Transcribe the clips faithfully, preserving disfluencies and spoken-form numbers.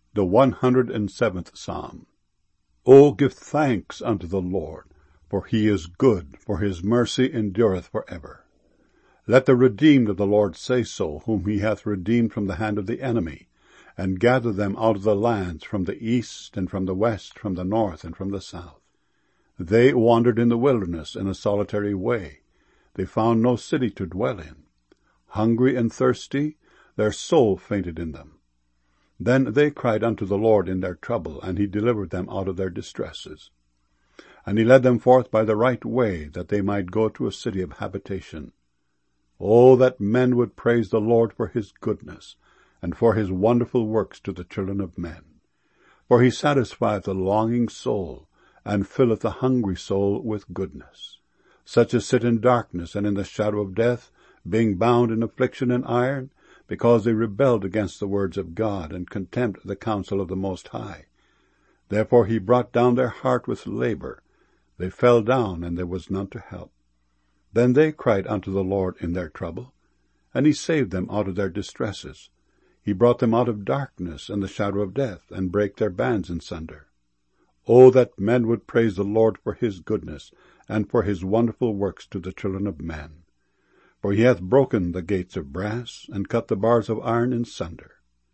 The one hundred and seventh Psalm. O give thanks unto the Lord, for he is good, for his mercy endureth for ever. Let the redeemed of the Lord say so, whom he hath redeemed from the hand of the enemy, and gathered them out of the lands, from the east and from the west, from the north and from the south. They wandered in the wilderness in a solitary way. They found no city to dwell in. Hungry and thirsty, their soul fainted in them. Then they cried unto the Lord in their trouble, and he delivered them out of their distresses. And he led them forth by the right way, that they might go to a city of habitation. O that men would praise the Lord for his goodness, and for his wonderful works to the children of men. For he satisfieth the longing soul, and filleth the hungry soul with goodness. Such as sit in darkness and in the shadow of death, being bound in affliction and iron, because they rebelled against the words of God, and contemned the counsel of the Most High. Therefore he brought down their heart with labor. They fell down, and there was none to help. Then they cried unto the Lord in their trouble, and he saved them out of their distresses. He brought them out of darkness and the shadow of death, and brake their bands in sunder. O that men would praise the Lord for his goodness, and for his wonderful works to the children of men. For he hath broken the gates of brass, and cut the bars of iron in sunder.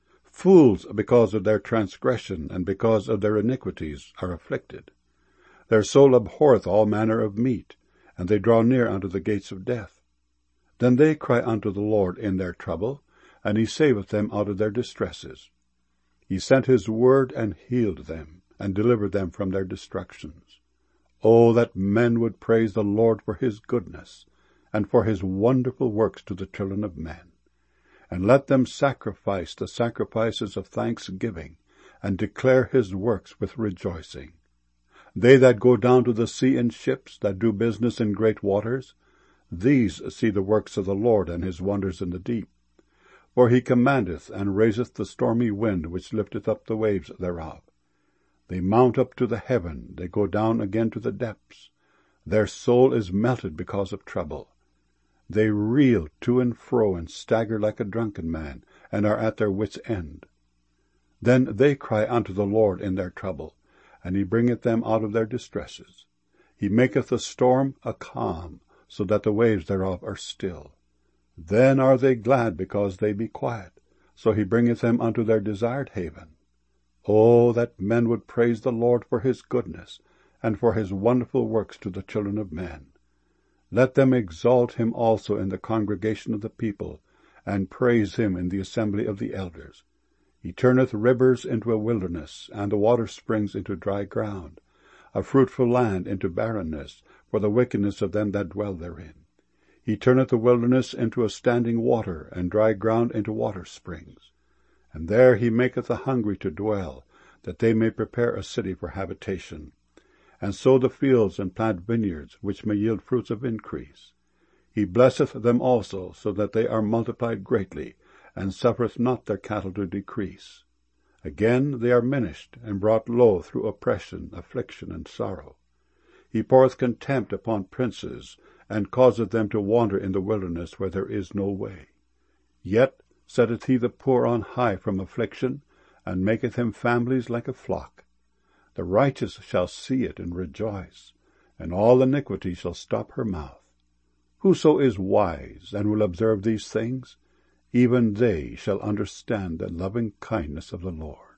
Fools, because of their transgression, and because of their iniquities, are afflicted. Their soul abhorreth all manner of meat, and they draw near unto the gates of death. Then they cry unto the Lord in their trouble, and he saveth them out of their distresses. He sent his word, and healed them, and delivered them from their destructions. O that men would praise the Lord for his goodness, and for his wonderful works to the children of men. And let them sacrifice the sacrifices of thanksgiving, and declare his works with rejoicing. They that go down to the sea in ships, that do business in great waters, these see the works of the Lord, and his wonders in the deep. For he commandeth and raiseth the stormy wind, which lifteth up the waves thereof. They mount up to the heaven, they go down again to the depths. Their soul is melted because of trouble. They reel to and fro, and stagger like a drunken man, and are at their wits' end. Then they cry unto the Lord in their trouble, and he bringeth them out of their distresses. He maketh the storm a calm, so that the waves thereof are still. Then are they glad because they be quiet, so he bringeth them unto their desired haven. O that men would praise the Lord for his goodness, and for his wonderful works to the children of men. Let them exalt him also in the congregation of the people, and praise him in the assembly of the elders. He turneth rivers into a wilderness, and the water springs into dry ground, a fruitful land into barrenness, for the wickedness of them that dwell therein. He turneth the wilderness into a standing water, and dry ground into water springs. And there he maketh the hungry to dwell, that they may prepare a city for habitation, and sow the fields and plant vineyards, which may yield fruits of increase. He blesseth them also, so that they are multiplied greatly, and suffereth not their cattle to decrease. Again they are minished, and brought low through oppression, affliction, and sorrow. He poureth contempt upon princes, and causeth them to wander in the wilderness where there is no way. Yet setteth he the poor on high from affliction, and maketh him families like a flock. The righteous shall see it and rejoice, and all iniquity shall stop her mouth. Whoso is wise, and will observe these things, even they shall understand the loving kindness of the Lord.